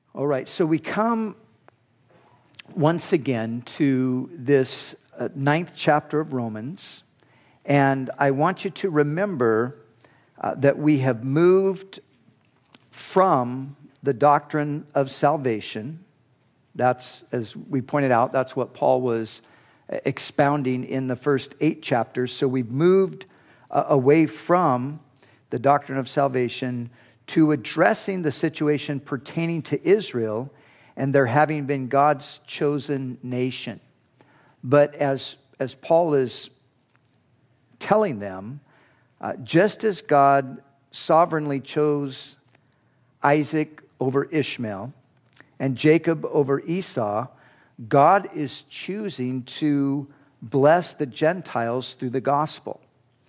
All right, so we come once again to this ninth chapter of Romans, and I want you to remember that we have moved from the doctrine of salvation. That's, as we pointed out, that's what Paul was expounding in the first 8 chapters. So we've moved away from the doctrine of salvation to addressing the situation pertaining to Israel and their having been God's chosen nation. But as Paul is telling them, just as God sovereignly chose Isaac over Ishmael and Jacob over Esau, God is choosing to bless the Gentiles through the gospel.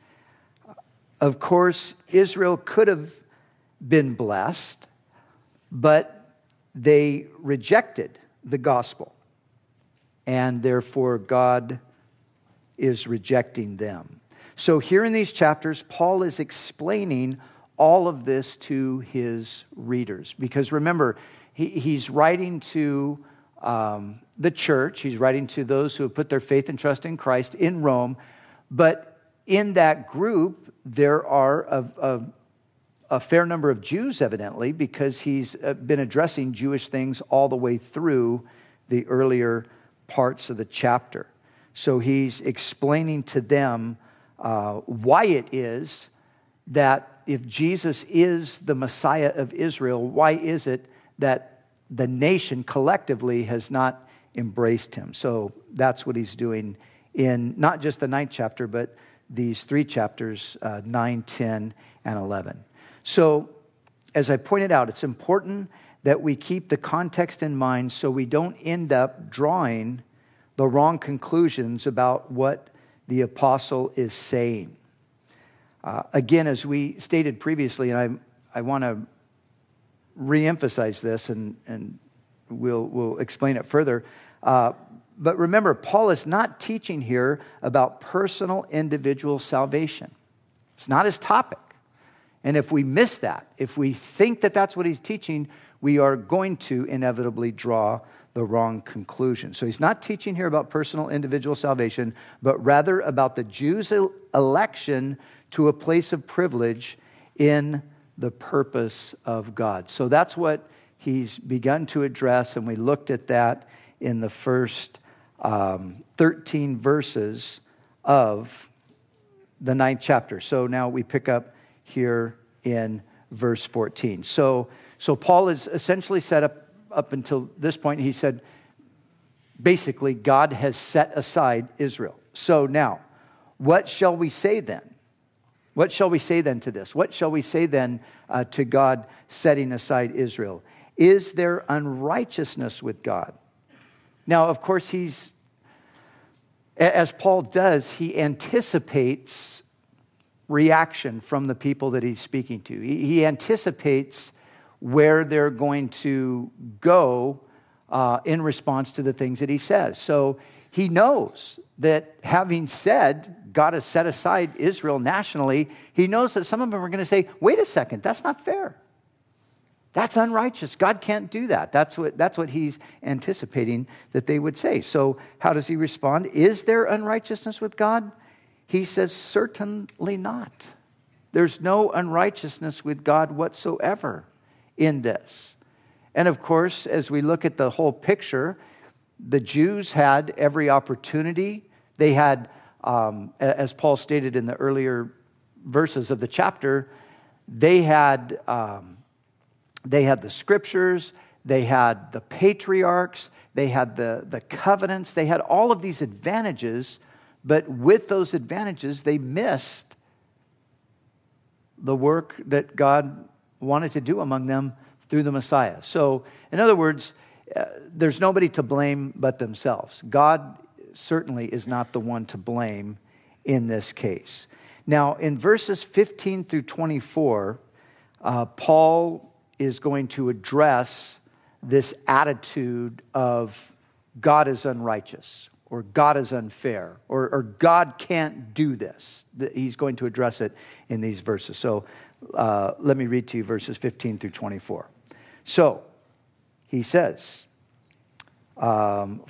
Of course, Israel could have been blessed, but they rejected the gospel, and therefore God is rejecting them. So here in these chapters, Paul is explaining all of this to his readers, because remember, he's writing to the church, he's writing to those who have put their faith and trust in Christ in Rome, but in that group, there are a fair number of Jews, evidently, because he's been addressing Jewish things all the way through the earlier parts of the chapter. So he's explaining to them why it is that if Jesus is the Messiah of Israel, why is it that the nation collectively has not embraced him? So that's what he's doing in not just the 9th chapter, but these 3 chapters, 9, 10, and 11. So, as I pointed out, it's important that we keep the context in mind so we don't end up drawing the wrong conclusions about what the apostle is saying. Again, as we stated previously, and I want to reemphasize this, and we'll explain it further. But remember, Paul is not teaching here about personal individual salvation. It's not his topic. And if we miss that, if we think that that's what he's teaching, we are going to inevitably draw the wrong conclusion. So he's not teaching here about personal individual salvation, but rather about the Jews' election to a place of privilege in the purpose of God. So that's what he's begun to address, and we looked at that in the first 13 verses of the 9th chapter. So now we pick up here in verse 14. So Paul is essentially set up until this point. He said, basically, God has set aside Israel. So now, what shall we say then? What shall we say then to this? What shall we say then to God setting aside Israel? Is there unrighteousness with God? Now, of course, as Paul does, he anticipates reaction from the people that he's speaking to. He anticipates where they're going to go in response to the things that he says. So he knows that having said God has set aside Israel nationally, he knows that some of them are going to say, wait a second, that's not fair. That's unrighteous. God can't do that. That's what he's anticipating that they would say. So how does he respond? Is there unrighteousness with God? He says, certainly not. There's no unrighteousness with God whatsoever in this. And of course, as we look at the whole picture, the Jews had every opportunity. They had, as Paul stated in the earlier verses of the chapter, they had the scriptures, they had the patriarchs, they had the covenants, they had all of these advantages, but with those advantages, they missed the work that God wanted to do among them through the Messiah. So, in other words, there's nobody to blame but themselves. God certainly is not the one to blame in this case. Now, in verses 15 through 24, Paul is going to address this attitude of God is unrighteous, or God is unfair, or God can't do this. He's going to address it in these verses. So let me read to you verses 15 through 24. So, he says, having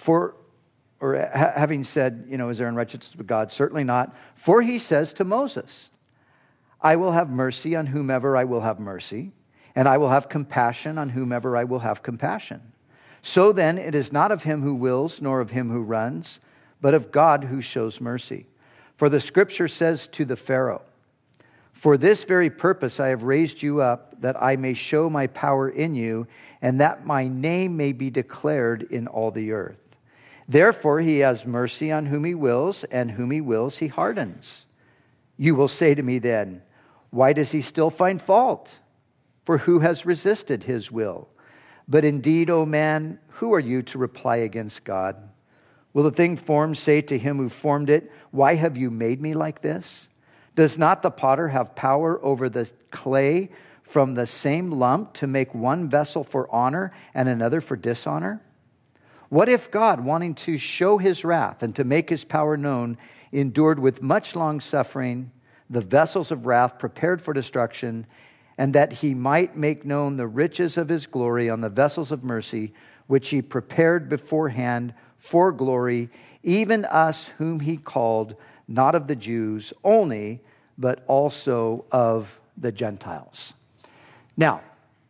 said, is there unrighteousness with God? Certainly not. For he says to Moses, I will have mercy on whomever I will have mercy, and I will have compassion on whomever I will have compassion. So then it is not of him who wills, nor of him who runs, but of God who shows mercy. For the scripture says to the Pharaoh, for this very purpose I have raised you up, that I may show my power in you, and that my name may be declared in all the earth. Therefore he has mercy on whom he wills, and whom he wills he hardens. You will say to me then, why does he still find fault? For who has resisted his will? But indeed, O man, who are you to reply against God? Will the thing formed say to him who formed it, why have you made me like this? Does not the potter have power over the clay from the same lump to make one vessel for honor and another for dishonor? What if God, wanting to show his wrath and to make his power known, endured with much long suffering the vessels of wrath prepared for destruction, and that he might make known the riches of his glory on the vessels of mercy, which he prepared beforehand for glory, even us whom he called, not of the Jews only, but also of the Gentiles. Now,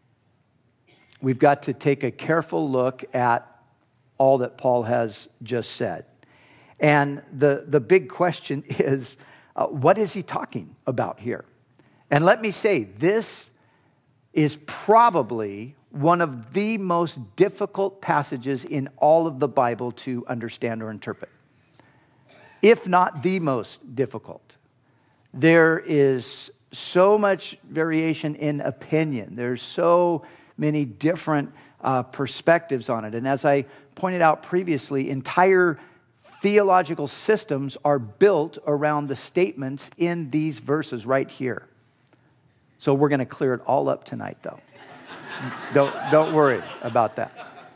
we've got to take a careful look at all that Paul has just said. And the big question is, what is he talking about here? And let me say, this is probably one of the most difficult passages in all of the Bible to understand or interpret, if not the most difficult. There is so much variation in opinion. There's so many different perspectives on it. And as I pointed out previously, entire theological systems are built around the statements in these verses right here. So we're going to clear it all up tonight, though. Don't worry about that.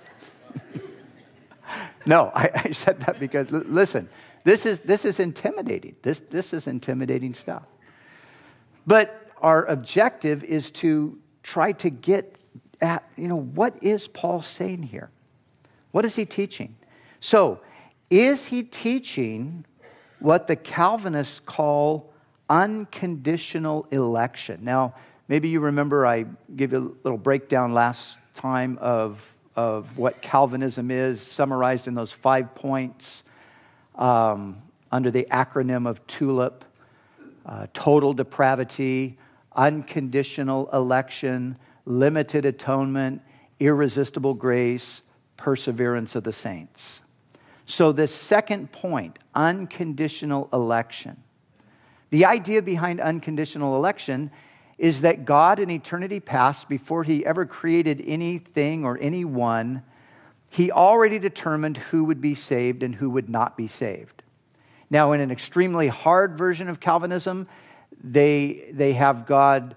No, I said that because, listen, this is intimidating. This is intimidating stuff. But our objective is to try to get at, what is Paul saying here? What is he teaching? So, is he teaching what the Calvinists call unconditional election? Now, maybe you remember I gave you a little breakdown last time of what Calvinism is, summarized in those 5 points under the acronym of TULIP: total depravity, unconditional election, limited atonement, irresistible grace, perseverance of the saints. So this second point, unconditional election. The idea behind unconditional election is that God in eternity past, before he ever created anything or anyone, he already determined who would be saved and who would not be saved. Now, in an extremely hard version of Calvinism, they have God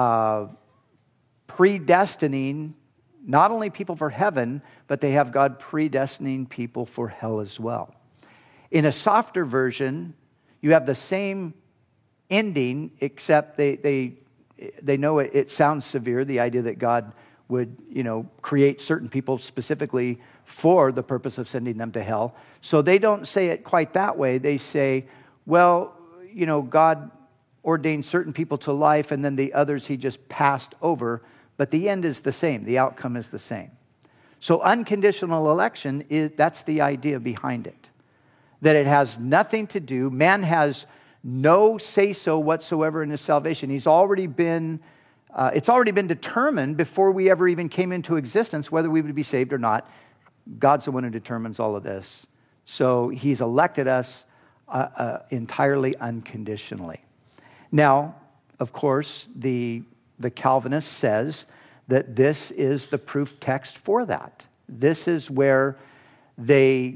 predestining not only people for heaven, but they have God predestining people for hell as well. In a softer version, you have the same ending, except they know it sounds severe, the idea that God would, create certain people specifically for the purpose of sending them to hell. So they don't say it quite that way. They say, well, God ordained certain people to life, and then the others he just passed over. But the end is the same. The outcome is the same. So unconditional election, that's the idea behind it. That it has nothing to do, man has no say-so whatsoever in his salvation. It's already been determined before we ever even came into existence whether we would be saved or not. God's the one who determines all of this. So he's elected us entirely unconditionally. Now, of course, the Calvinist says that this is the proof text for that. This is where this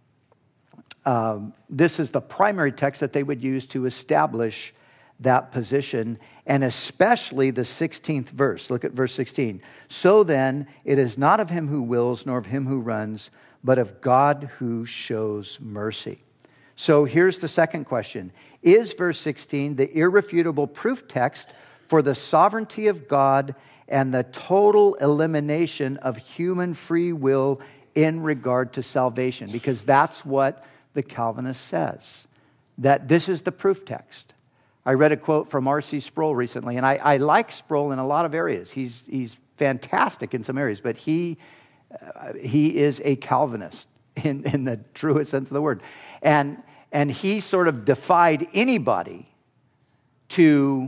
is the primary text that they would use to establish that position, and especially the 16th verse. Look at verse 16. So then, it is not of him who wills, nor of him who runs, but of God who shows mercy. So here's the second question. Is verse 16 the irrefutable proof text for the sovereignty of God and the total elimination of human free will in regard to salvation, because that's what the Calvinist says, that this is the proof text. I read a quote from R.C. Sproul recently, and I like Sproul in a lot of areas. He's fantastic in some areas, but he is a Calvinist in the truest sense of the word. And he sort of defied anybody to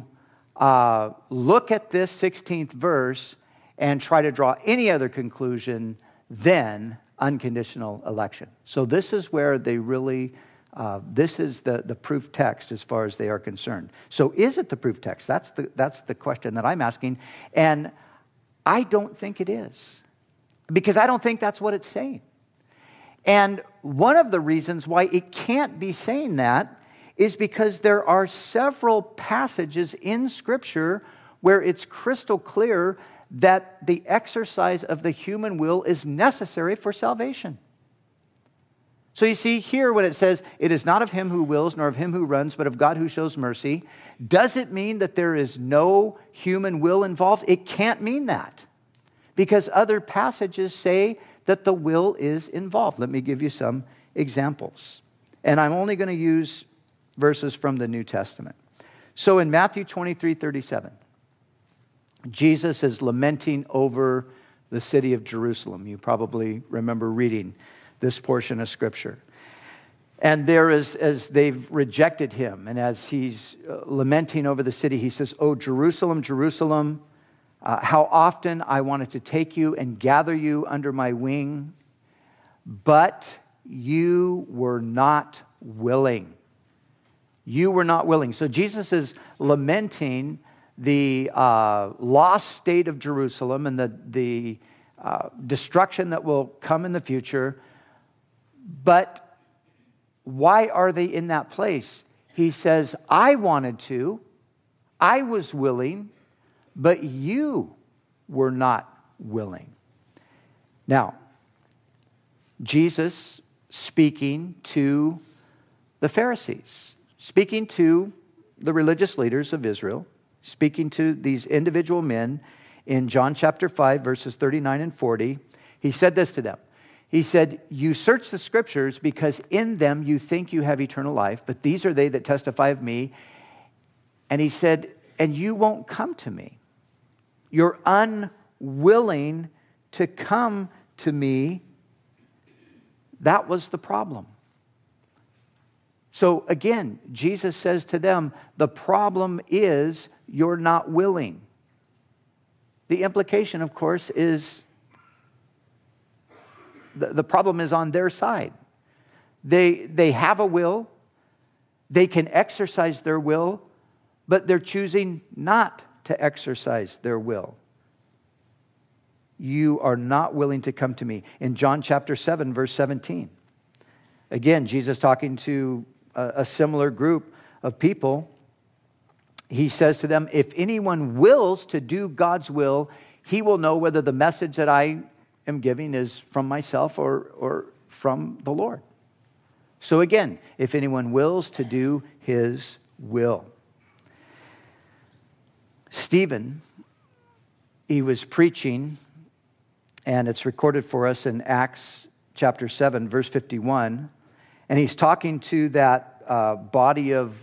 look at this 16th verse and try to draw any other conclusion than unconditional election. So this is where they really, this is the proof text as far as they are concerned. So is it the proof text? That's the question that I'm asking. And I don't think it is, because I don't think that's what it's saying. And one of the reasons why it can't be saying that is because there are several passages in Scripture where it's crystal clear that the exercise of the human will is necessary for salvation. So you see here when it says, it is not of him who wills nor of him who runs, but of God who shows mercy, does it mean that there is no human will involved? It can't mean that, because other passages say that the will is involved. Let me give you some examples. And I'm only going to use verses from the New Testament. So in Matthew 23:37, Jesus is lamenting over the city of Jerusalem. You probably remember reading this portion of Scripture. And there is, as they've rejected him, and as he's lamenting over the city, he says, "O Jerusalem, Jerusalem, how often I wanted to take you and gather you under my wing, but you were not willing." You were not willing. So Jesus is lamenting the lost state of Jerusalem and the destruction that will come in the future. But why are they in that place? He says, I wanted to, I was willing, but you were not willing. Now, Jesus speaking to the Pharisees, speaking to the religious leaders of Israel, speaking to these individual men in John chapter 5, verses 39 and 40, he said this to them. He said, "You search the Scriptures because in them you think you have eternal life, but these are they that testify of me." And he said, "And you won't come to me. You're unwilling to come to me." That was the problem. So again, Jesus says to them, the problem is you're not willing. The implication, of course, is the problem is on their side. They have a will. They can exercise their will, but they're choosing not to exercise their will. You are not willing to come to me. In John chapter 7, verse 17. Again, Jesus talking to a similar group of people. He says to them, if anyone wills to do God's will, he will know whether the message that I am giving is from myself or from the Lord. So again, if anyone wills to do his will. Stephen, he was preaching, and it's recorded for us in Acts chapter 7, verse 51. And he's talking to that body of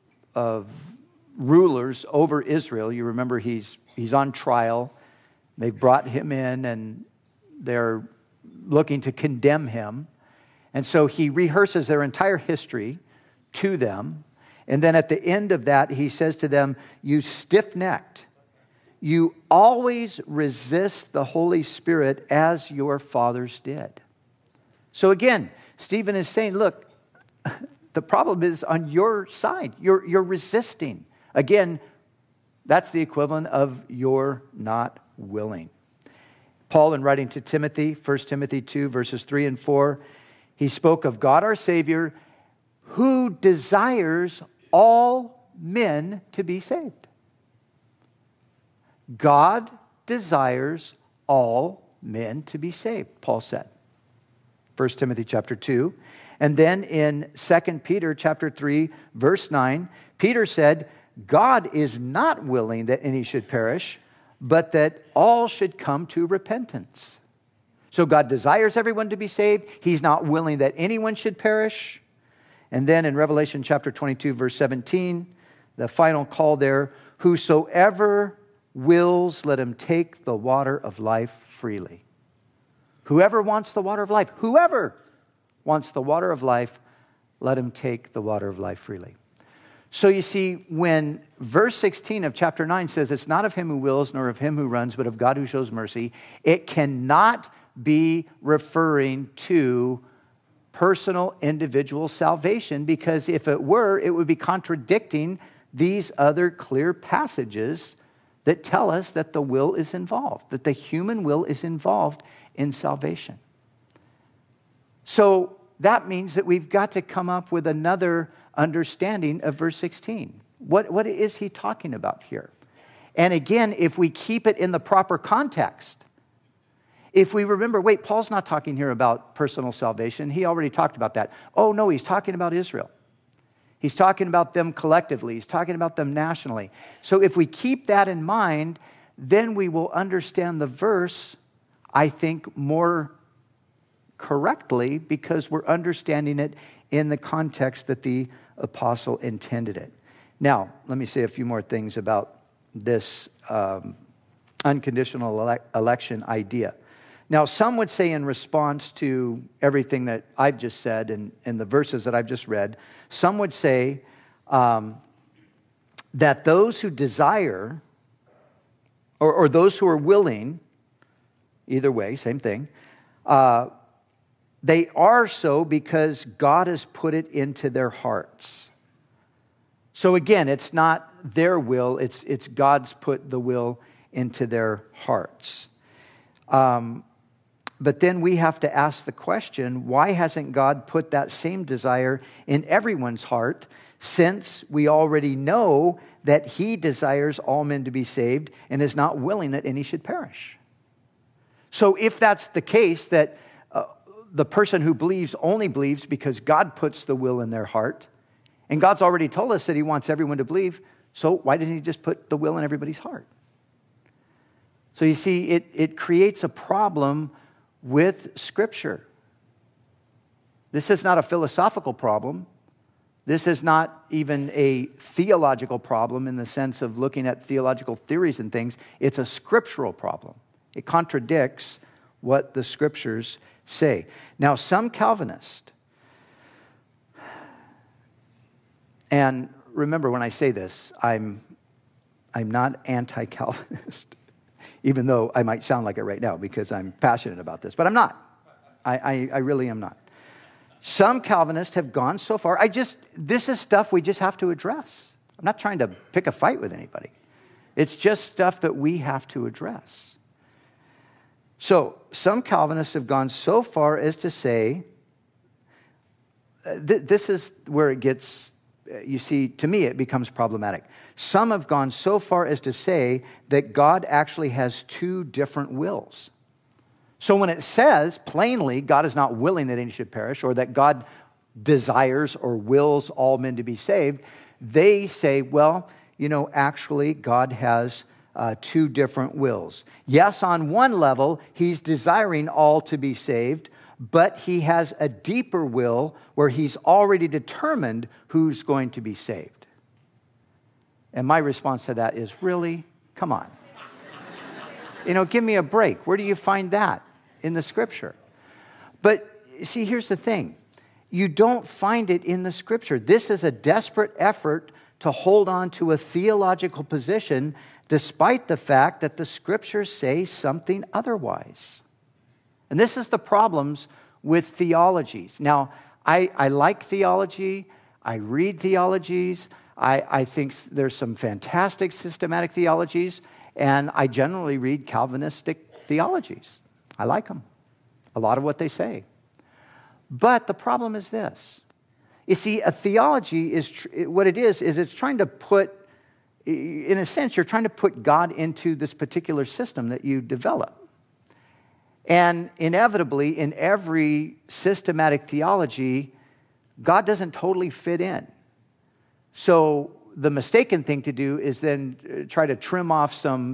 rulers over Israel. You remember he's on trial. They've brought him in, and they're looking to condemn him. And so he rehearses their entire history to them. And then at the end of that, he says to them, you stiff-necked, you always resist the Holy Spirit as your fathers did. So again, Stephen is saying, look, the problem is on your side. You're resisting. Again, that's the equivalent of you're not willing. Paul, in writing to Timothy, 1 Timothy 2, verses 3 and 4, he spoke of God our Savior, who desires all men to be saved. God desires all men to be saved, Paul said. 1 Timothy chapter 2. And then in 2 Peter chapter 3, verse 9, Peter said, God is not willing that any should perish, but that all should come to repentance. So God desires everyone to be saved. He's not willing that anyone should perish. And then in Revelation chapter 22, verse 17, the final call there, whosoever wills, let him take the water of life freely. Whoever wants the water of life, whoever wants the water of life, let him take the water of life freely. So you see, when verse 16 of chapter 9 says, it's not of him who wills, nor of him who runs, but of God who shows mercy, it cannot be referring to personal, individual salvation, because if it were, it would be contradicting these other clear passages that tell us that the will is involved, that the human will is involved in salvation. So that means that we've got to come up with another understanding of verse 16. What is he talking about here? And again, if we keep it in the proper context, if we remember, wait, Paul's not talking here about personal salvation. He already talked about that. Oh, no, he's talking about Israel. He's talking about them collectively. He's talking about them nationally. So if we keep that in mind, then we will understand the verse, I think, more correctly, because we're understanding it in the context that the apostle intended it. Now, let me say a few more things about this unconditional election idea. Now, some would say in response to everything that I've just said and the verses that I've just read, some would say that those who desire or those who are willing, either way, same thing, they are so because God has put it into their hearts. So again, it's not their will, it's God's put the will into their hearts. But then we have to ask the question, why hasn't God put that same desire in everyone's heart, since we already know that he desires all men to be saved and is not willing that any should perish? So if that's the case, that the person who believes only believes because God puts the will in their heart, and God's already told us that he wants everyone to believe, so why doesn't he just put the will in everybody's heart? So you see, it creates a problem with Scripture. This is not a philosophical problem. This is not even a theological problem in the sense of looking at theological theories and things. It's a scriptural problem. It contradicts what the Scriptures say. Now, some Calvinists, and remember when I say this, I'm not anti-Calvinist, even though I might sound like it right now because I'm passionate about this, but I'm not. I really am not. Some Calvinists have gone so far. This is stuff we just have to address. I'm not trying to pick a fight with anybody. It's just stuff that we have to address. So, some Calvinists have gone so far as to say, this is where it gets, you see, to me it becomes problematic. Some have gone so far as to say that God actually has two different wills. So when it says plainly God is not willing that any should perish, or that God desires or wills all men to be saved, they say, well, actually God has two different wills. Yes, on one level, he's desiring all to be saved, but he has a deeper will where he's already determined who's going to be saved. And my response to that is, really? Come on. Give me a break. Where do you find that in the Scripture? But see, here's the thing. You don't find it in the Scripture. This is a desperate effort to hold on to a theological position despite the fact that the Scriptures say something otherwise. And this is the problems with theologies. Now, I like theology. I read theologies. I think there's some fantastic systematic theologies, and I generally read Calvinistic theologies. I like them, a lot of what they say. But the problem is this. You see, a theology is, what it is it's trying to put, in a sense, you're trying to put God into this particular system that you develop. And inevitably, in every systematic theology, God doesn't totally fit in. So the mistaken thing to do is then try to trim off some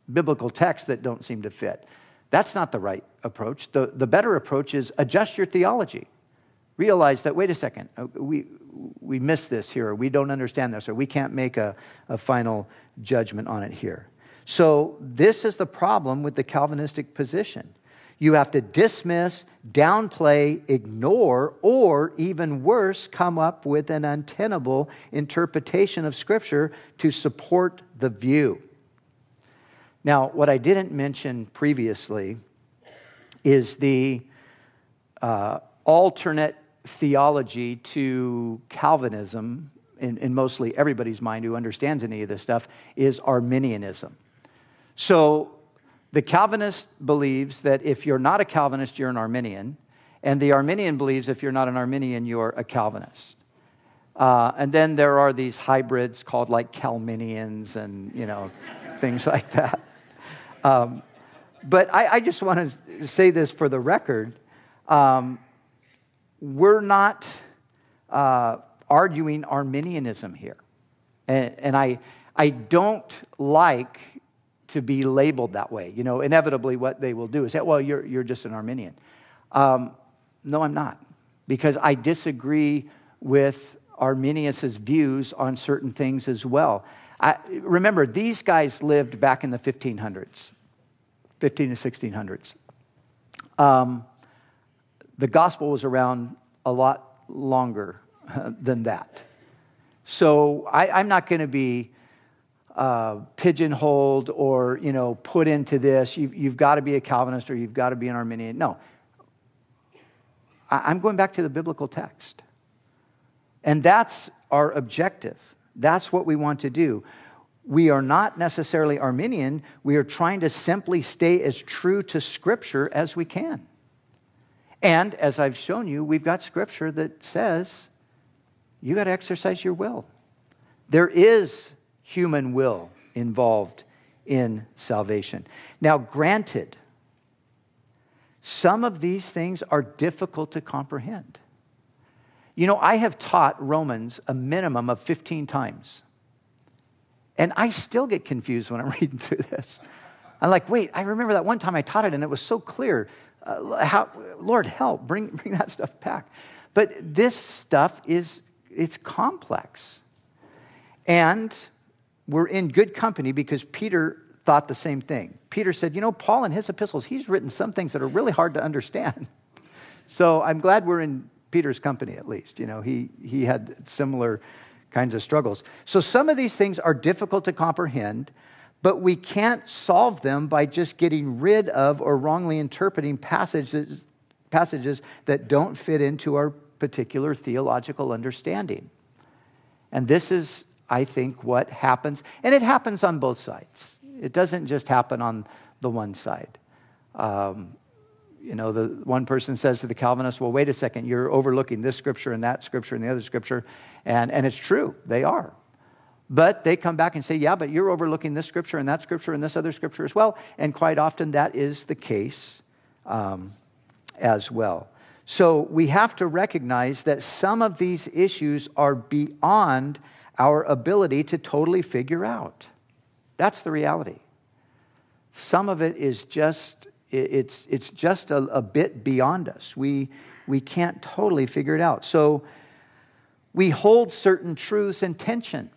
biblical texts that don't seem to fit. That's not the right approach. The better approach is adjust your theology. Realize that, wait a second, we missed this here, or we don't understand this, or we can't make a final judgment on it here. So this is the problem with the Calvinistic position. You have to dismiss, downplay, ignore, or even worse, come up with an untenable interpretation of Scripture to support the view. Now, what I didn't mention previously is the alternate theology to Calvinism, in mostly everybody's mind who understands any of this stuff, is Arminianism. So the Calvinist believes that if you're not a Calvinist, you're an Arminian, and the Arminian believes if you're not an Arminian, you're a Calvinist. And then there are these hybrids called like Calminians and, things like that. But I just want to say this for the record. We're not arguing Arminianism here. And I don't like to be labeled that way. Inevitably what they will do is say, well, you're just an Arminian. No, I'm not. Because I disagree with Arminius' views on certain things as well. Remember, these guys lived back in the 1500s, 15 to 1600s. The gospel was around a lot longer than that. So I'm not going to be pigeonholed or, put into this. You've got to be a Calvinist or you've got to be an Arminian. No. I'm going back to the biblical text. And that's our objective. That's what we want to do. We are not necessarily Arminian. We are trying to simply stay as true to Scripture as we can. And as I've shown you, we've got Scripture that says you got to exercise your will. There is human will involved in salvation. Now, granted, some of these things are difficult to comprehend. I have taught Romans a minimum of 15 times. And I still get confused when I'm reading through this. I'm like, wait, I remember that one time I taught it and it was so clear. Lord, help, bring that stuff back. But this stuff it's complex. And we're in good company because Peter thought the same thing. Peter said, Paul in his epistles, he's written some things that are really hard to understand. So I'm glad we're in Peter's company at least. He had similar kinds of struggles. So some of these things are difficult to comprehend, but we can't solve them by just getting rid of or wrongly interpreting passages that don't fit into our particular theological understanding. And this is, I think, what happens. And it happens on both sides. It doesn't just happen on the one side. The one person says to the Calvinist, well, wait a second, you're overlooking this scripture and that scripture and the other scripture. And it's true, they are. But they come back and say, yeah, but you're overlooking this scripture and that scripture and this other scripture as well. And quite often that is the case as well. So we have to recognize that some of these issues are beyond our ability to totally figure out. That's the reality. Some of it is just, it's just a bit beyond us. We can't totally figure it out. So we hold certain truths in tension.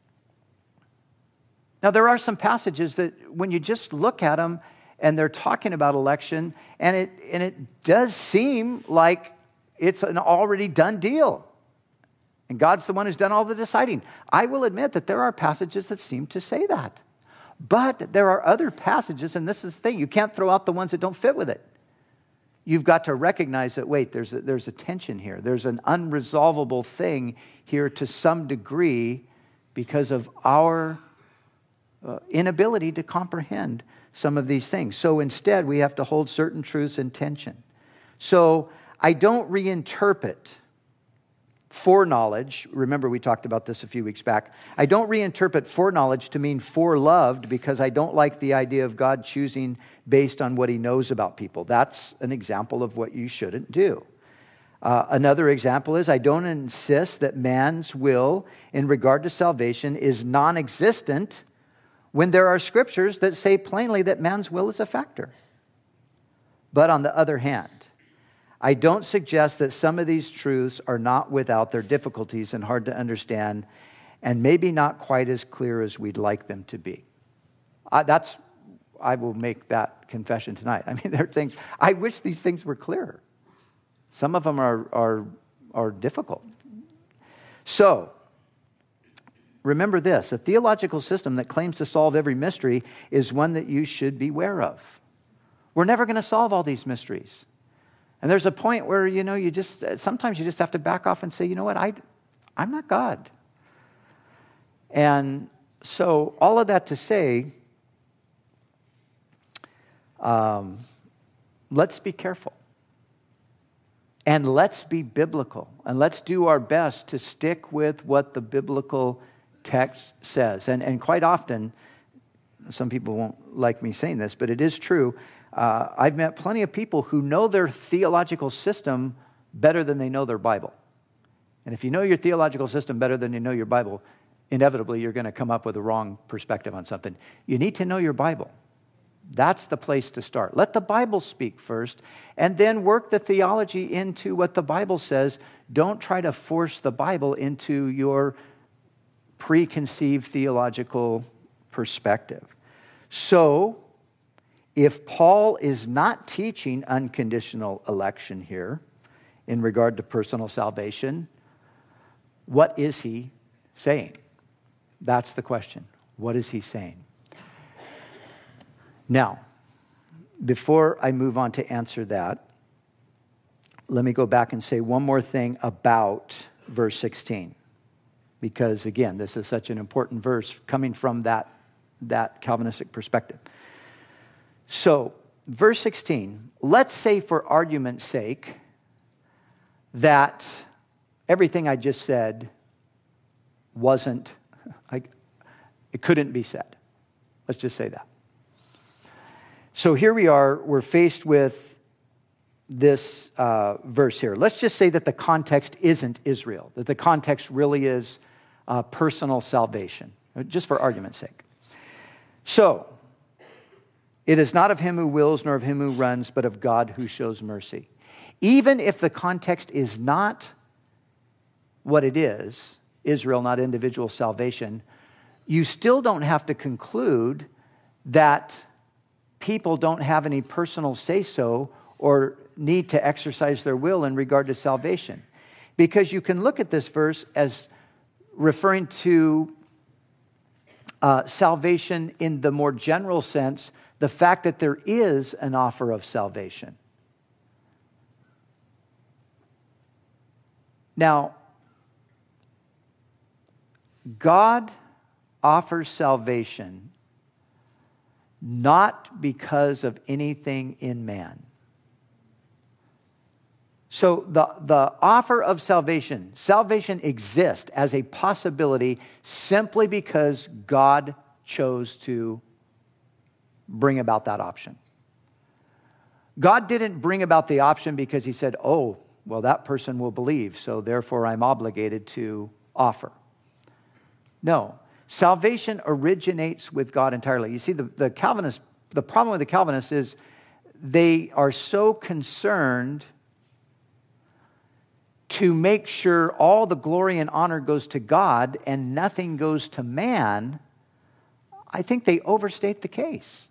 Now, there are some passages that when you just look at them and they're talking about election, and it does seem like it's an already done deal. And God's the one who's done all the deciding. I will admit that there are passages that seem to say that. But there are other passages, and this is the thing, you can't throw out the ones that don't fit with it. You've got to recognize that, wait, there's a tension here. There's an unresolvable thing here to some degree because of our inability to comprehend some of these things. So instead, we have to hold certain truths in tension. So I don't reinterpret foreknowledge. Remember, we talked about this a few weeks back. I don't reinterpret foreknowledge to mean foreloved because I don't like the idea of God choosing based on what he knows about people. That's an example of what you shouldn't do. Another example is I don't insist that man's will in regard to salvation is non-existent when there are scriptures that say plainly that man's will is a factor. But on the other hand, I don't suggest that some of these truths are not without their difficulties and hard to understand, and maybe not quite as clear as we'd like them to be. I will make that confession tonight. I mean, there are things, I wish these things were clearer. Some of them are difficult. So, remember this, a theological system that claims to solve every mystery is one that you should beware of. We're never going to solve all these mysteries. And there's a point where, sometimes you just have to back off and say, you know what, I'm not God. And so all of that to say, let's be careful. And let's be biblical. And let's do our best to stick with what the biblical text says. And quite often, some people won't like me saying this, but it is true. I've met plenty of people who know their theological system better than they know their Bible. And if you know your theological system better than you know your Bible, inevitably you're going to come up with a wrong perspective on something. You need to know your Bible. That's the place to start. Let the Bible speak first, and then work the theology into what the Bible says. Don't try to force the Bible into your preconceived theological perspective. So, if Paul is not teaching unconditional election here in regard to personal salvation, what is he saying? That's the question. What is he saying? Now, before I move on to answer that, let me go back and say one more thing about verse 16. Because again, this is such an important verse coming from that Calvinistic perspective. So, verse 16, let's say for argument's sake that everything I just said it couldn't be said. Let's just say that. So here we are, we're faced with this verse here. Let's just say that the context isn't Israel, that the context really is personal salvation, just for argument's sake. So, it is not of him who wills nor of him who runs, but of God who shows mercy. Even if the context is not what it is, Israel, not individual salvation, you still don't have to conclude that people don't have any personal say-so or need to exercise their will in regard to salvation. Because you can look at this verse as referring to salvation in the more general sense, the fact that there is an offer of salvation. Now, God offers salvation not because of anything in man. So the offer of salvation exists as a possibility simply because God chose to bring about that option. God didn't bring about the option because he said, oh, well, that person will believe, so therefore I'm obligated to offer. No, salvation originates with God entirely. You see, the Calvinists, the problem with the Calvinists is they are so concerned to make sure all the glory and honor goes to God and nothing goes to man. I think they overstate the case.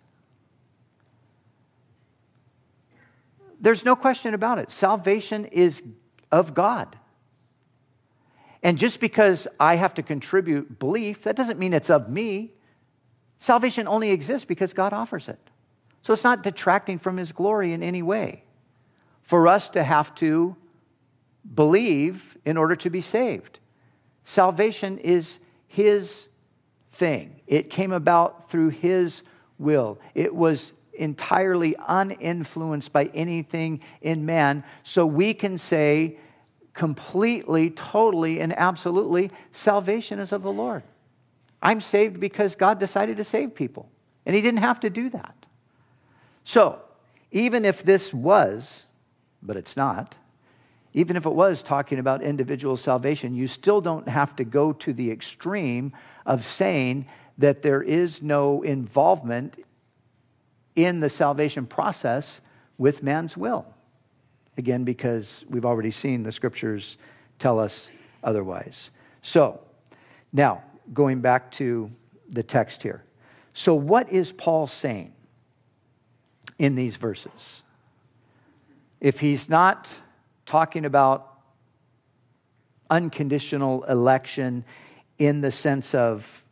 There's no question about it. Salvation is of God. And just because I have to contribute belief, that doesn't mean it's of me. Salvation only exists because God offers it. So it's not detracting from his glory in any way for us to have to believe in order to be saved. Salvation is his thing. It came about through his will. It was entirely uninfluenced by anything in man. So we can say completely, totally, and absolutely, salvation is of the Lord. I'm saved because God decided to save people. And he didn't have to do that. So, even if this was, but it's not, even if it was talking about individual salvation, you still don't have to go to the extreme of saying that there is no involvement in the salvation process with man's will. Again, because we've already seen the scriptures tell us otherwise. So, now, going back to the text here. So what is Paul saying in these verses? If he's not talking about unconditional election in the sense of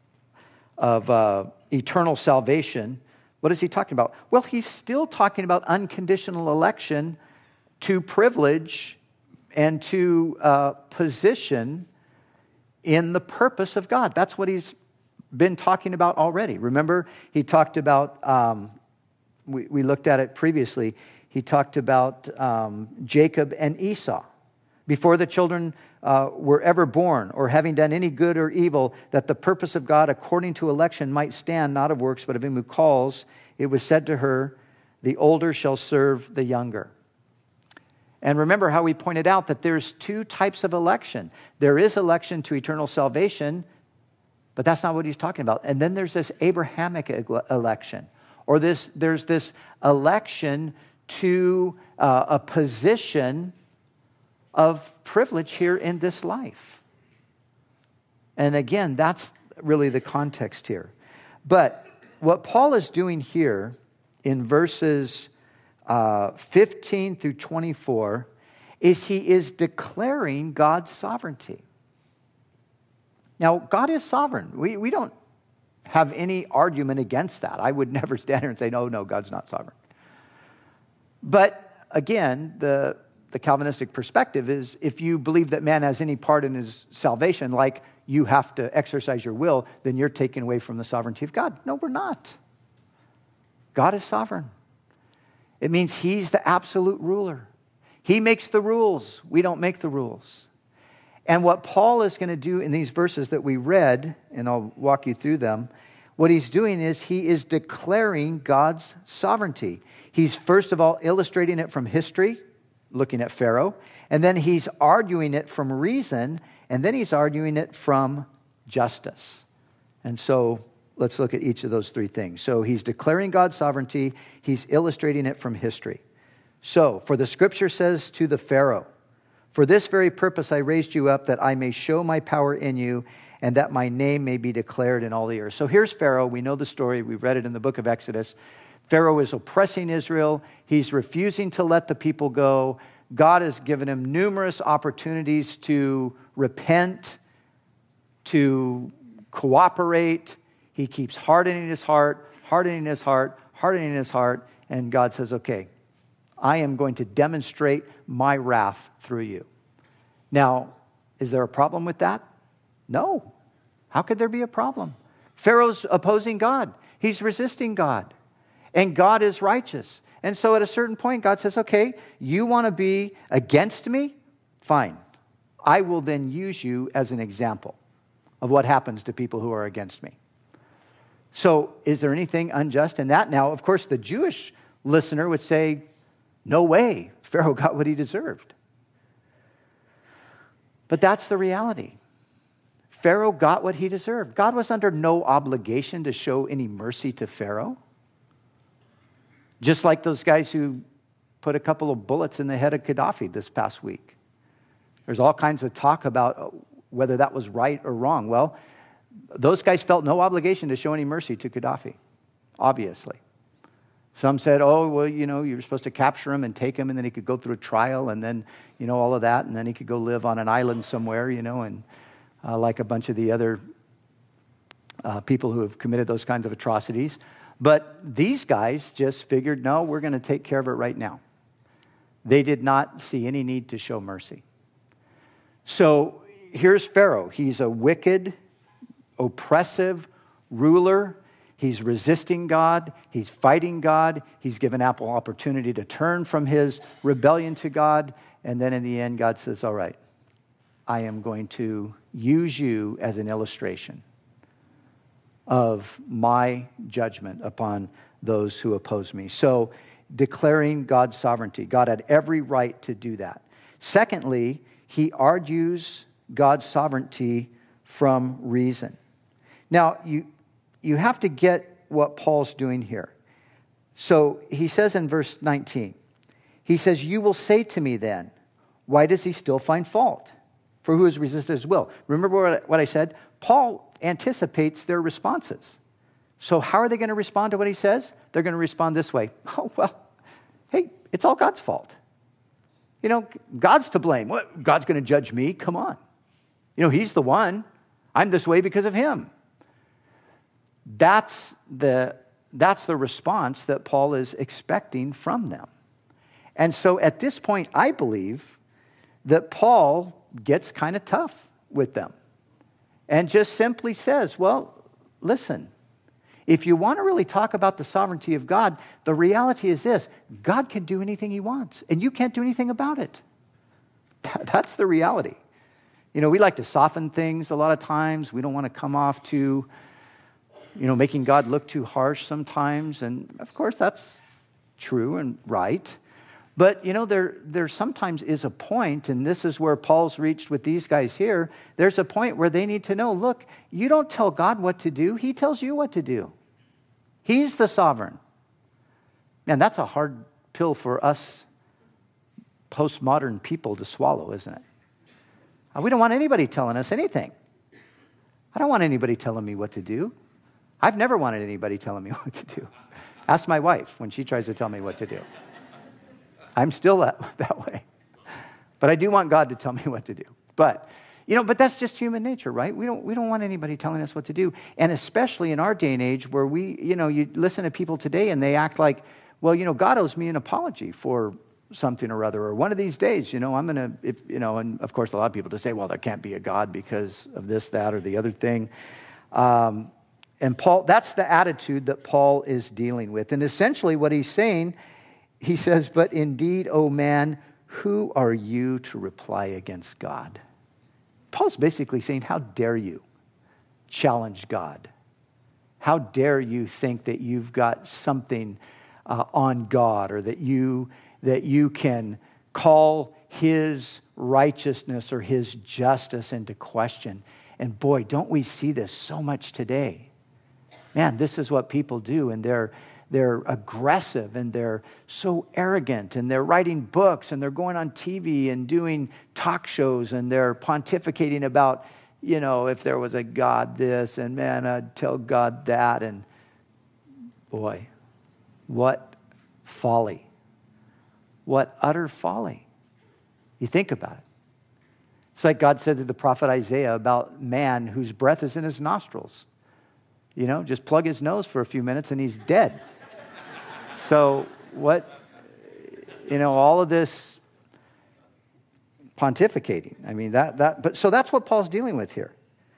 eternal salvation, what is he talking about? Well, he's still talking about unconditional election to privilege and to position in the purpose of God. That's what he's been talking about already. Remember, he talked about, we looked at it previously, he talked about Jacob and Esau. Before the children were ever born, or having done any good or evil, that the purpose of God according to election might stand, not of works, but of him who calls, it was said to her, the older shall serve the younger. And remember how we pointed out that there's two types of election. There is election to eternal salvation, but that's not what he's talking about. And then there's this Abrahamic election, or there's this election to a position of privilege here in this life. And again, that's really the context here. But what Paul is doing here in verses 15 through 24 is he is declaring God's sovereignty. Now, God is sovereign. We don't have any argument against that. I would never stand here and say, no, God's not sovereign. But again, the Calvinistic perspective is if you believe that man has any part in his salvation, like you have to exercise your will, then you're taking away from the sovereignty of God. No, we're not. God is sovereign. It means he's the absolute ruler. He makes the rules. We don't make the rules. And what Paul is going to do in these verses that we read, and I'll walk you through them, what he's doing is he is declaring God's sovereignty. He's first of all illustrating it from history, looking at Pharaoh, and then he's arguing it from reason, and then he's arguing it from justice. And so let's look at each of those three things. So he's declaring God's sovereignty. He's illustrating it from history. So, for the scripture says to the Pharaoh, for this very purpose I raised you up, that I may show my power in you, and that my name may be declared in all the earth. So here's Pharaoh. We know the story. We've read it in the book of Exodus. Pharaoh is oppressing Israel. He's refusing to let the people go. God has given him numerous opportunities to repent, to cooperate. He keeps hardening his heart, and God says, okay, I am going to demonstrate my wrath through you. Now, is there a problem with that? No. How could there be a problem? Pharaoh's opposing God. He's resisting God. And God is righteous. And so at a certain point, God says, okay, you want to be against me? Fine. I will then use you as an example of what happens to people who are against me. So is there anything unjust in that? Now, of course, the Jewish listener would say, no way, Pharaoh got what he deserved. But that's the reality. Pharaoh got what he deserved. God was under no obligation to show any mercy to Pharaoh. Just like those guys who put a couple of bullets in the head of Gaddafi this past week. There's all kinds of talk about whether that was right or wrong. Well, those guys felt no obligation to show any mercy to Gaddafi, obviously. Some said, oh, well, you're supposed to capture him and take him, and then he could go through a trial, and then, all of that, and then he could go live on an island somewhere, and like a bunch of the other people who have committed those kinds of atrocities. But these guys just figured, no, we're going to take care of it right now. They did not see any need to show mercy. So here's Pharaoh. He's a wicked, oppressive ruler. He's resisting God. He's fighting God. He's given ample opportunity to turn from his rebellion to God. And then in the end, God says, all right, I am going to use you as an illustration of my judgment upon those who oppose me. So declaring God's sovereignty. God had every right to do that. Secondly, he argues God's sovereignty from reason. Now, you have to get what Paul's doing here. So he says in verse 19, he says, you will say to me then, why does he still find fault? For who has resisted his will? Remember what I said? Paul anticipates their responses. So how are they going to respond to what he says? They're going to respond this way. Oh, well, hey, it's all God's fault. God's to blame. What? God's going to judge me? Come on. He's the one. I'm this way because of him. That's the response that Paul is expecting from them. And so at this point, I believe that Paul gets kind of tough with them and just simply says, well, listen, if you want to really talk about the sovereignty of God, the reality is this: God can do anything he wants, and you can't do anything about it. That's the reality. We like to soften things a lot of times. We don't want to come off too, making God look too harsh sometimes. And of course, that's true and right. But, there sometimes is a point, and this is where Paul's reached with these guys here. There's a point where they need to know, look, you don't tell God what to do. He tells you what to do. He's the sovereign. And that's a hard pill for us postmodern people to swallow, isn't it? We don't want anybody telling us anything. I don't want anybody telling me what to do. I've never wanted anybody telling me what to do. Ask my wife when she tries to tell me what to do. I'm still that way. But I do want God to tell me what to do. But that's just human nature, right? We don't want anybody telling us what to do. And especially in our day and age where you listen to people today and they act like, well, God owes me an apology for something or other, or one of these days, I'm going to, and of course a lot of people just say, well, there can't be a God because of this, that, or the other thing. And Paul, that's the attitude that Paul is dealing with. And essentially what he's saying, he says, but indeed, O man, who are you to reply against God? Paul's basically saying, how dare you challenge God? How dare you think that you've got something on God, or that you can call his righteousness or his justice into question. And boy, don't we see this so much today. Man, this is what people do, and they're aggressive, and they're so arrogant, and they're writing books, and they're going on TV and doing talk shows, and they're pontificating about, if there was a God this, and man, I'd tell God that, and boy, what folly. What utter folly. You think about it. It's like God said to the prophet Isaiah about man whose breath is in his nostrils. Just plug his nose for a few minutes and he's dead. So what, all of this pontificating. I mean, but so that's what Paul's dealing with here.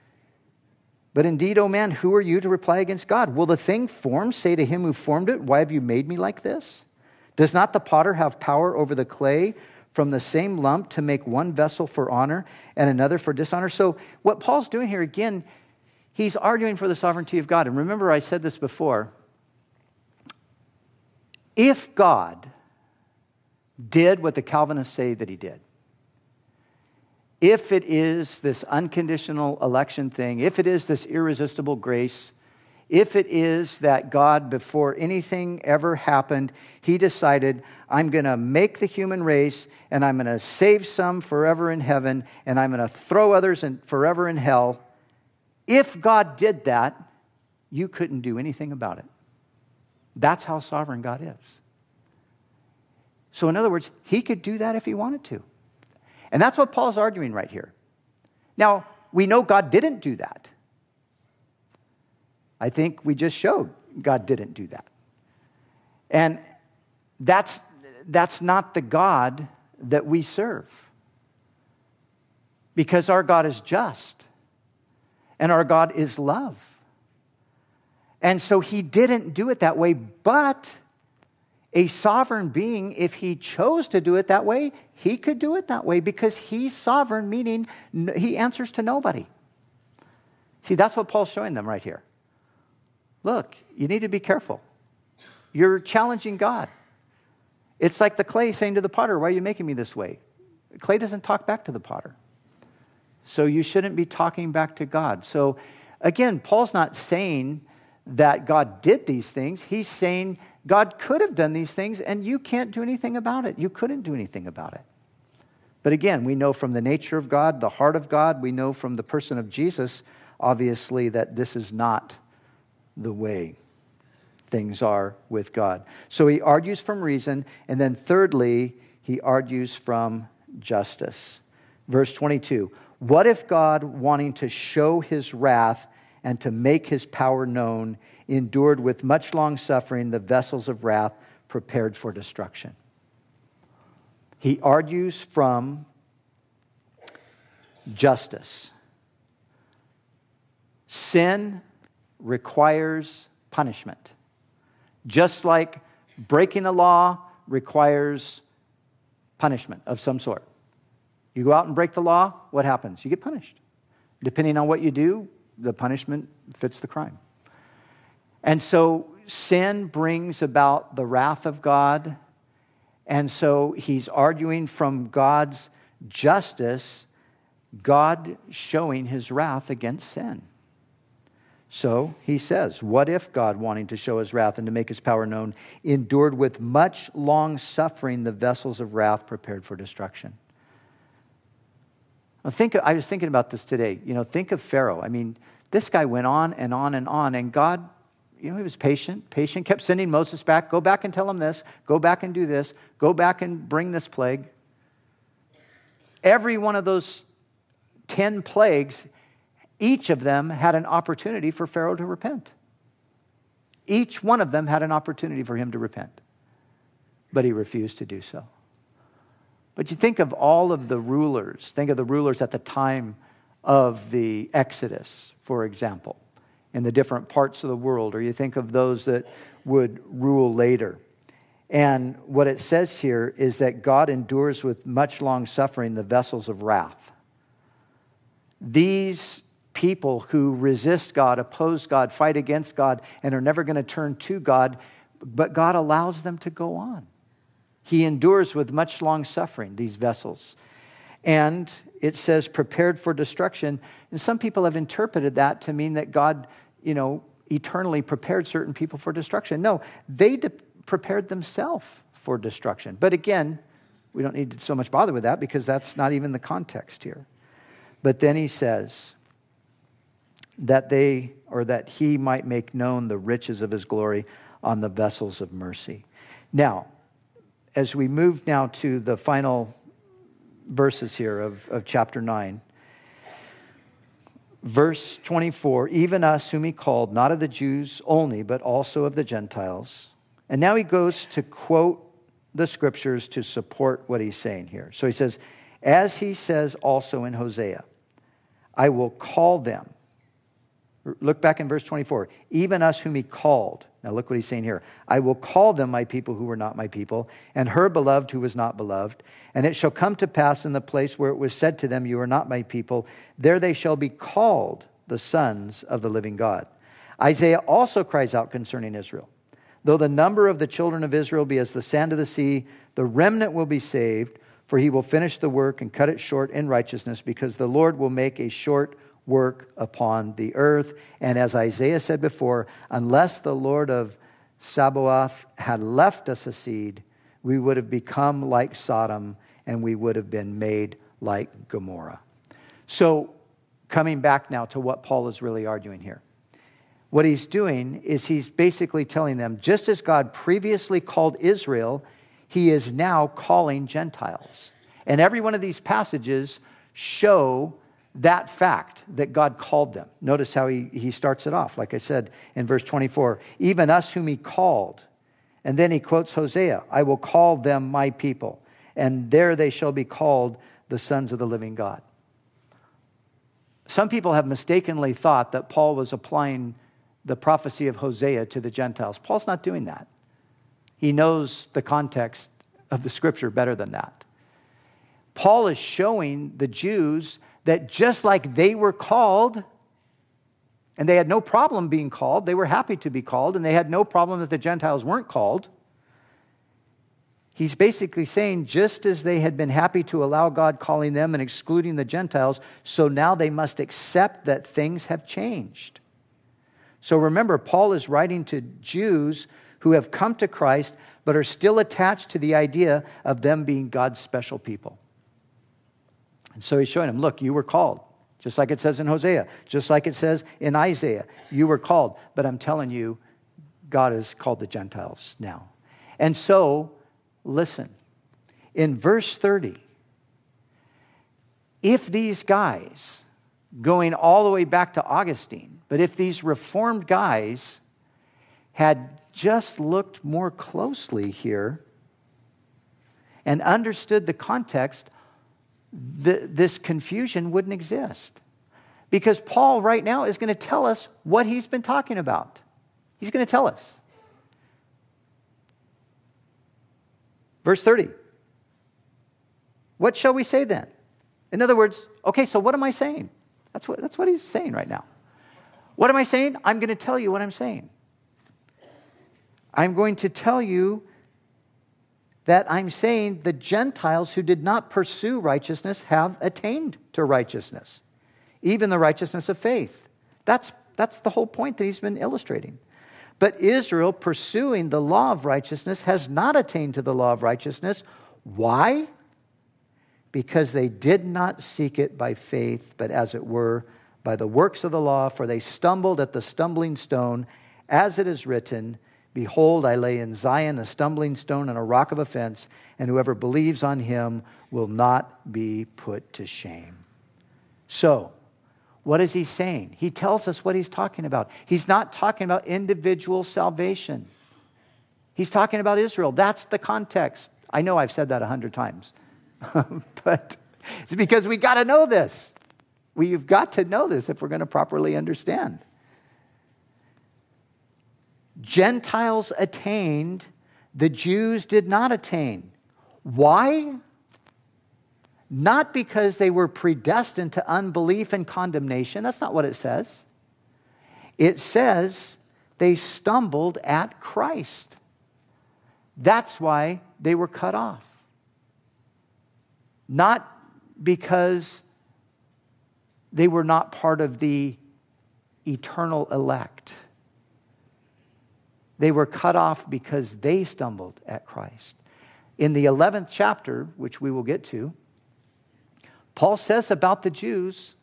But indeed, O man, who are you to reply against God? Will the thing formed say to him who formed it, why have you made me like this? Does not the potter have power over the clay from the same lump to make one vessel for honor and another for dishonor? So what Paul's doing here, again, he's arguing for the sovereignty of God. And remember, I said this before. If God did what the Calvinists say that he did, if it is this unconditional election thing, if it is this irresistible grace, if it is that God, before anything ever happened, he decided, I'm going to make the human race, and I'm going to save some forever in heaven, and I'm going to throw others forever in hell. If God did that, you couldn't do anything about it. That's how sovereign God is. So in other words, he could do that if he wanted to. And that's what Paul's arguing right here. Now, we know God didn't do that. I think we just showed God didn't do that. And that's not the God that we serve. Because our God is just. And our God is love. And so he didn't do it that way, but a sovereign being, if he chose to do it that way, he could do it that way because he's sovereign, meaning he answers to nobody. See, that's what Paul's showing them right here. Look, you need to be careful. You're challenging God. It's like the clay saying to the potter, why are you making me this way? Clay doesn't talk back to the potter. So you shouldn't be talking back to God. So again, Paul's not saying that God did these things. He's saying God could have done these things and you can't do anything about it. You couldn't do anything about it. But again, we know from the nature of God, the heart of God, we know from the person of Jesus, obviously, that this is not the way things are with God. So he argues from reason, and then thirdly, he argues from justice. Verse 22, what if God, wanting to show his wrath and to make his power known, endured with much long suffering the vessels of wrath prepared for destruction? He argues from justice. Sin requires punishment. Just like breaking the law requires punishment of some sort. You go out and break the law, what happens? You get punished. Depending on what you do, the punishment fits the crime. And so sin brings about the wrath of God. And so he's arguing from God's justice, God showing his wrath against sin. So he says, what if God, wanting to show his wrath and to make his power known, endured with much long suffering the vessels of wrath prepared for destruction? I was thinking about this today. Think of Pharaoh. I mean, this guy went on and on and on, and God, he was patient, kept sending Moses back. Go back and tell him this. Go back and do this. Go back and bring this plague. Every one of those 10 plagues, each of them had an opportunity for Pharaoh to repent. Each one of them had an opportunity for him to repent. But he refused to do so. But you think of all of the rulers. Think of the rulers at the time of the Exodus, for example, in the different parts of the world. Or you think of those that would rule later. And what it says here is that God endures with much long suffering the vessels of wrath. These people who resist God, oppose God, fight against God, and are never going to turn to God, but God allows them to go on. He endures with much long suffering, these vessels. And it says prepared for destruction. And some people have interpreted that to mean that God, eternally prepared certain people for destruction. No, they prepared themselves for destruction. But again, we don't need to so much bother with that because that's not even the context here. But then he says that he might make known the riches of his glory on the vessels of mercy. Now, as we move now to the final verses here of chapter 9, verse 24, even us whom he called, not of the Jews only, but also of the Gentiles. And now he goes to quote the scriptures to support what he's saying here. So he says, as he says also in Hosea, I will call them. Look back in verse 24. Even us whom he called. Now look what he's saying here. I will call them my people who were not my people, and her beloved who was not beloved. And it shall come to pass in the place where it was said to them, you are not my people, there they shall be called the sons of the living God. Isaiah also cries out concerning Israel. Though the number of the children of Israel be as the sand of the sea, the remnant will be saved, for he will finish the work and cut it short in righteousness, because the Lord will make a short work upon the earth. And as Isaiah said before, unless the Lord of Sabaoth had left us a seed, we would have become like Sodom, and we would have been made like Gomorrah. So, coming back now to what Paul is really arguing here. What he's doing is he's basically telling them, just as God previously called Israel, he is now calling Gentiles. And every one of these passages show that fact that God called them. Notice how he starts it off, like I said in verse 24, even us whom he called. And then he quotes Hosea, I will call them my people, and there they shall be called the sons of the living God. Some people have mistakenly thought that Paul was applying the prophecy of Hosea to the Gentiles. Paul's not doing that. He knows the context of the scripture better than that. Paul is showing the Jews that just like they were called, and they had no problem being called, they were happy to be called, and they had no problem that the Gentiles weren't called. He's basically saying just as they had been happy to allow God calling them and excluding the Gentiles, so now they must accept that things have changed. So remember, Paul is writing to Jews who have come to Christ but are still attached to the idea of them being God's special people. And so he's showing them, look, you were called. Just like it says in Hosea, just like it says in Isaiah, you were called. But I'm telling you, God has called the Gentiles now. And so, listen, in verse 30, if these guys, going all the way back to Augustine, but if these Reformed guys had just looked more closely here and understood the context, this confusion wouldn't exist. Because Paul right now is going to tell us what he's been talking about. He's going to tell us. Verse 30. What shall we say then? In other words, okay, so what am I saying? That's what he's saying right now. What am I saying? I'm going to tell you what I'm saying. I'm going to tell you that I'm saying the Gentiles who did not pursue righteousness have attained to righteousness, even the righteousness of faith. That's the whole point that he's been illustrating. But Israel, pursuing the law of righteousness, has not attained to the law of righteousness. Why? Because they did not seek it by faith, but as it were, by the works of the law, for they stumbled at the stumbling stone, as it is written, behold, I lay in Zion a stumbling stone and a rock of offense, and whoever believes on him will not be put to shame. So, what is he saying? He tells us what he's talking about. He's not talking about individual salvation. He's talking about Israel. That's the context. I know I've said that 100 times. But it's because we got to know this. We've got to know this if we're going to properly understand. Gentiles attained, the Jews did not attain. Why? Not because they were predestined to unbelief and condemnation. That's not what it says. It says they stumbled at Christ. That's why they were cut off. Not because they were not part of the eternal elect. They were cut off because they stumbled at Christ. In the 11th chapter, which we will get to, Paul says about the Jews,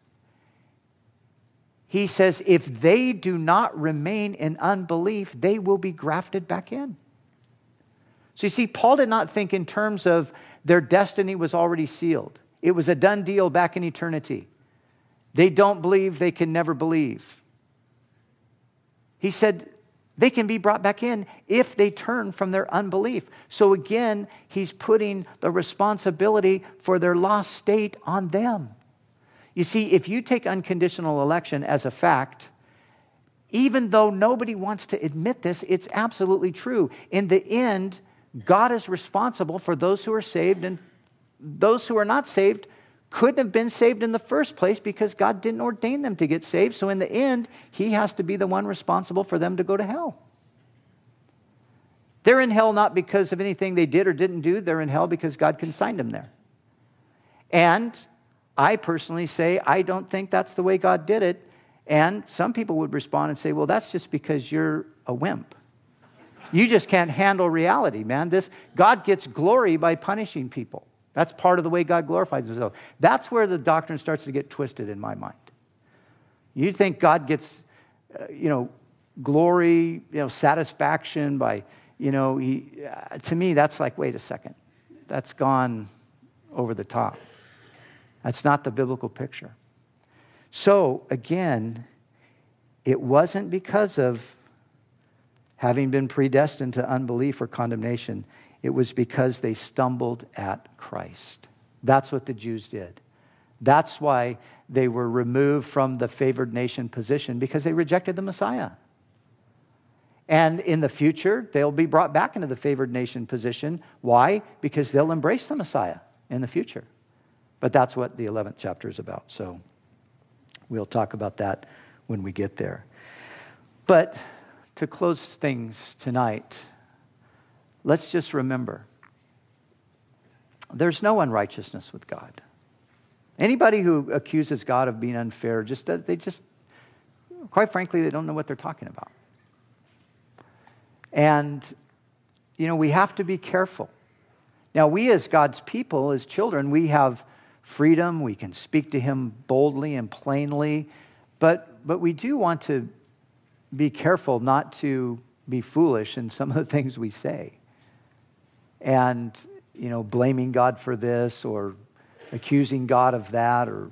he says, if they do not remain in unbelief, they will be grafted back in. So you see, Paul did not think in terms of their destiny was already sealed. It was a done deal back in eternity. They don't believe, they can never believe. He said they can be brought back in if they turn from their unbelief. So again, he's putting the responsibility for their lost state on them. You see, if you take unconditional election as a fact, even though nobody wants to admit this, it's absolutely true. In the end, God is responsible for those who are saved, and those who are not saved couldn't have been saved in the first place because God didn't ordain them to get saved. So in the end, he has to be the one responsible for them to go to hell. They're in hell not because of anything they did or didn't do. They're in hell because God consigned them there. And I personally say, I don't think that's the way God did it. And some people would respond and say, well, that's just because you're a wimp. You just can't handle reality, man. God gets glory by punishing people. That's part of the way God glorifies himself. That's where the doctrine starts to get twisted in my mind. You think God gets, glory, satisfaction by, to me, that's like, wait a second. That's gone over the top. That's not the biblical picture. So, again, it wasn't because of having been predestined to unbelief or condemnation. It was because they stumbled at Christ. That's what the Jews did. That's why they were removed from the favored nation position, because they rejected the Messiah. And in the future, they'll be brought back into the favored nation position. Why? Because they'll embrace the Messiah in the future. But that's what the 11th chapter is about. So we'll talk about that when we get there. But to close things tonight, let's just remember, there's no unrighteousness with God. Anybody who accuses God of being unfair, quite frankly, they don't know what they're talking about. And, we have to be careful. Now, we as God's people, as children, we have freedom. We can speak to him boldly and plainly. But we do want to be careful not to be foolish in some of the things we say. And, blaming God for this or accusing God of that or,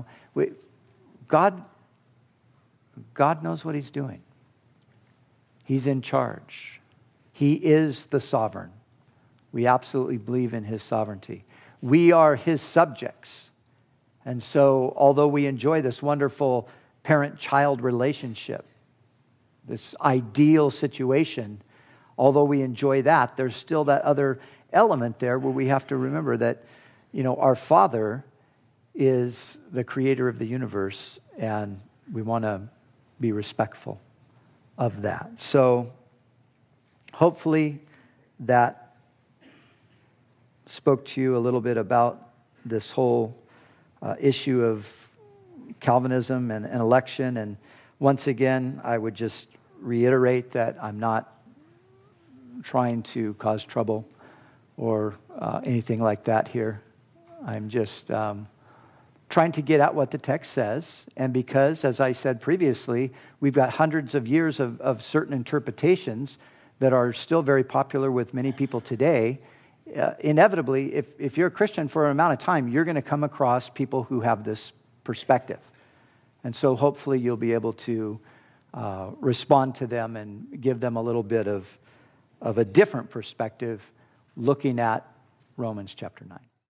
God knows what he's doing. He's in charge. He is the sovereign. We absolutely believe in his sovereignty. We are his subjects. And so, although we enjoy this wonderful parent-child relationship, this ideal situation, although we enjoy that, there's still that other element there where we have to remember that, our Father is the creator of the universe, and we want to be respectful of that. So, hopefully that spoke to you a little bit about this whole issue of Calvinism and election. And once again, I would just reiterate that I'm not trying to cause trouble or anything like that here. I'm just trying to get at what the text says. And because, as I said previously, we've got hundreds of years of certain interpretations that are still very popular with many people today, inevitably, if you're a Christian for an amount of time, you're going to come across people who have this perspective. And so hopefully you'll be able to respond to them and give them a little bit of a different perspective looking at Romans chapter 9.